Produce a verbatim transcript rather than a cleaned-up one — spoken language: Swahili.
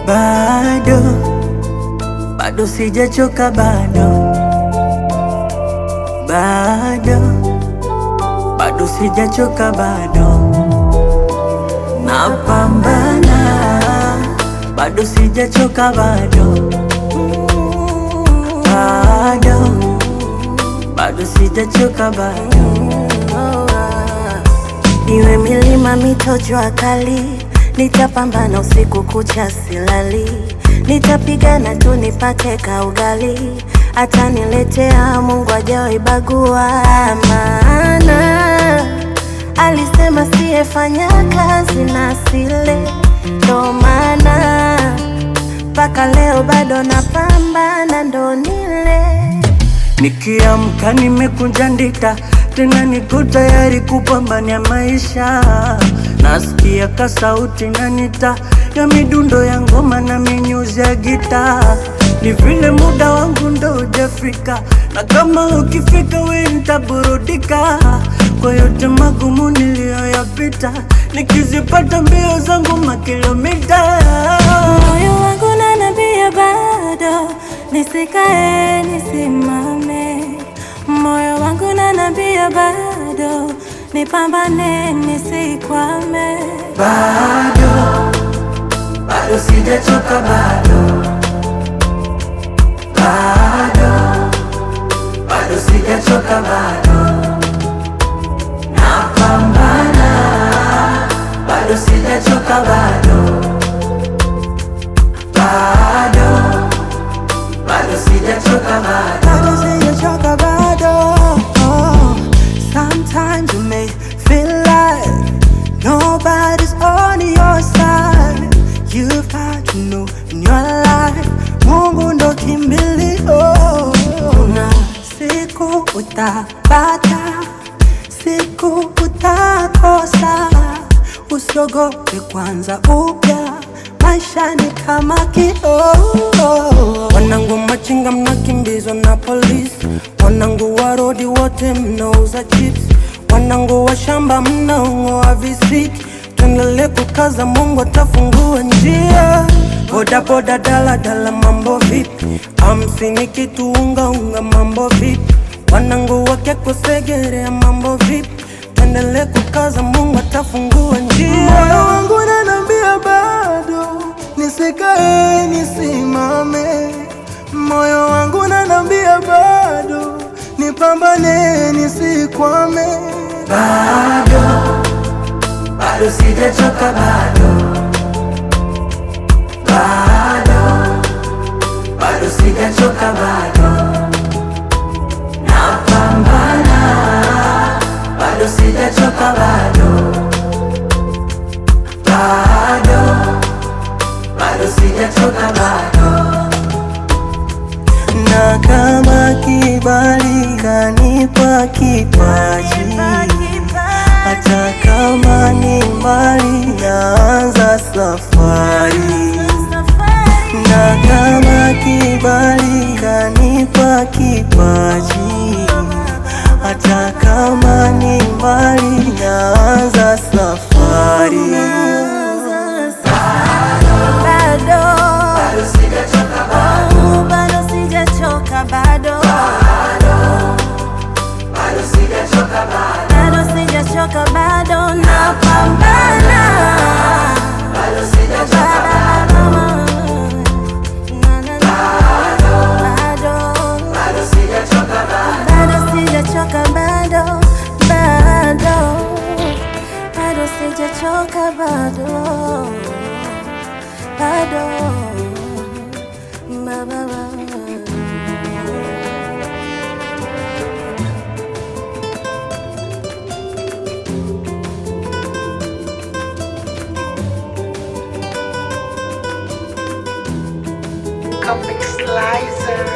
bado, bado sijachoka bado, bado, bado sijachoka bado, napambana, bado sijachoka bado, bado, bado sijachoka bado. Iwe milima, mito, jua kali, nitapambana usiku kucha silali, nitapigana tu nipate kaugali, ataniletea Mungu hajawahi bagua. Maana alisema siyefanya kazi na sile, ndo maana mpaka leo bado napambana ndo nile. Nikiamka nimekunja ndita, tena niko tayari kupambania maisha. Nasikia ka sauti nanita ya midundo ya ngoma na minyuzi ya gita. Ni vile muda wangu ndo hujafika, na kama ukifika we nitaburudika kwa yote magumu niliyoyapita, nikizipata mbio zangu makilomita. Moyo wangu unaniambia bado, nisikae nisimame. Moyo wangu unaniambia bado, nipambane nisikwame. Bado, bado sijachoka bado, bado, bado sijachoka bado, napambana, bado sijachoka bado, bado, bado sijachoka bado, bado sijachoka bado. Oh, sometimes you may feel like nobody's on your side. You've got to know in your life, Mungu ndo kimbilio. Na siku utapata, siku utakosa, usiogope kwanza upya, maisha ni kama kioo. Wanangu machinga mnakimbizwa na polisi, wanangu wa rodi wote mnauza chips, wanangu wa shamba mnaong'oa visiki. Tuendelee kukaza, Mungu atafungua njia. Boda boda, dala dala, mambo vipi? Hamsini kitu unga unga, mambo vipi? Wanangu wake kusegerea, mambo vipi? Tuendelee kukaza, Mungu atafungua njia. Moyo wangu unaniambia bado, nisikae nisimame. Moyo wangu unaniambia bado, nipambane nisikwame. Bado, bado sijachoka bado, bado, bado sijachoka bado, napambana, bado sijachoka bado, bado, bado sijachoka bado. Na kama kibali kanipa kipaji, hata kama ni mbali naanza safari. Na kama kibali kanipa kipaji, hata kama ni mbali naanza safari. Bado, bado sijachoka bado, bado sijachoka bado, Bado sijachoka bado, bado sijachoka bado, napambana. bado sijachoka bado, bado sijachoka bado, bado sijachoka bado, bado, bado sijachoka bado, bado, ba ba ba. Comic Slicer.